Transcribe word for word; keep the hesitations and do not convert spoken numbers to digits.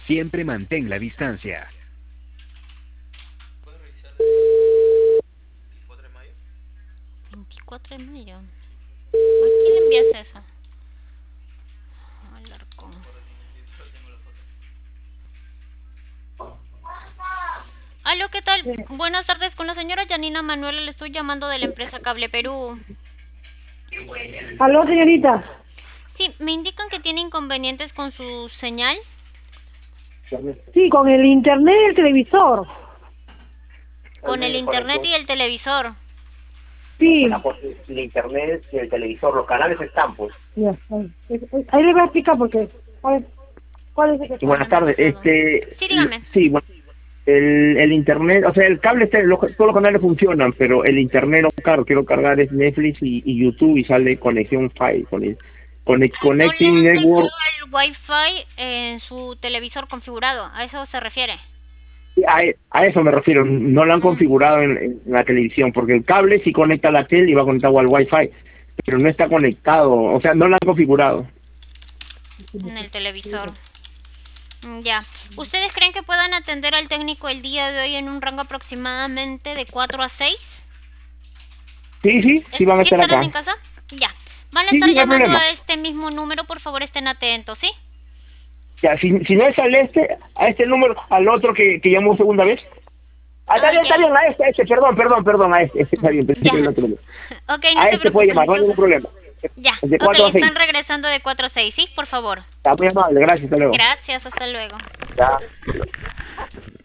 Siempre mantén la distancia. veinticuatro de mayo. ¿A quién le envías eso? Alarcón. Aló, ¿qué tal? Buenas tardes, con la señora Janina Manuela, le estoy llamando de la empresa Cable Perú. Aló, señorita. Sí, me indican que tiene inconvenientes con su señal. Sí, con el internet y el televisor. Con el internet y el televisor. Sí. El internet y el televisor, los canales están, pues. Ya, ahí, ahí le voy a explicar porque... A ver, ¿cuál es el que está? Buenas tardes, este... Sí, dígame. Sí, bueno, el, el internet, o sea, el cable, está, los, todos los canales funcionan, pero el internet no cargo, quiero cargar es Netflix y, y YouTube y sale conexión Fi, con el, connect, ¿No le Connecting han Network. dejado el Wi-Fi en su televisor configurado? ¿A eso se refiere? A, a eso me refiero, no lo han Mm. configurado en, en la televisión, porque el cable sí conecta a la tele y va conectado al Wi-Fi, pero no está conectado, o sea, no lo han configurado. En el televisor. Ya. ¿Ustedes creen que puedan atender al técnico el día de hoy en un rango aproximadamente de cuatro a seis? Sí, sí, sí van a ¿Sí estar estarán acá. en casa? Ya. Van a Sí, estar sí, no hay llamando problema. a este mismo número, por favor estén atentos, ¿sí? Ya, si, si no es al este, a este número, al otro que, que llamó segunda vez. Ah, está Ah, bien, está ya. bien, a este, a este, perdón, perdón, perdón, a este, este está bien, pensé Ya. que era el otro número. Ok, no A se este puede preocupen llamar, no hay ningún entonces. problema. Ya. De Ok, cuatro a seis. están regresando de cuatro a seis, ¿sí? Por favor. Está muy amable, gracias, hasta luego. Gracias, hasta luego. Ya.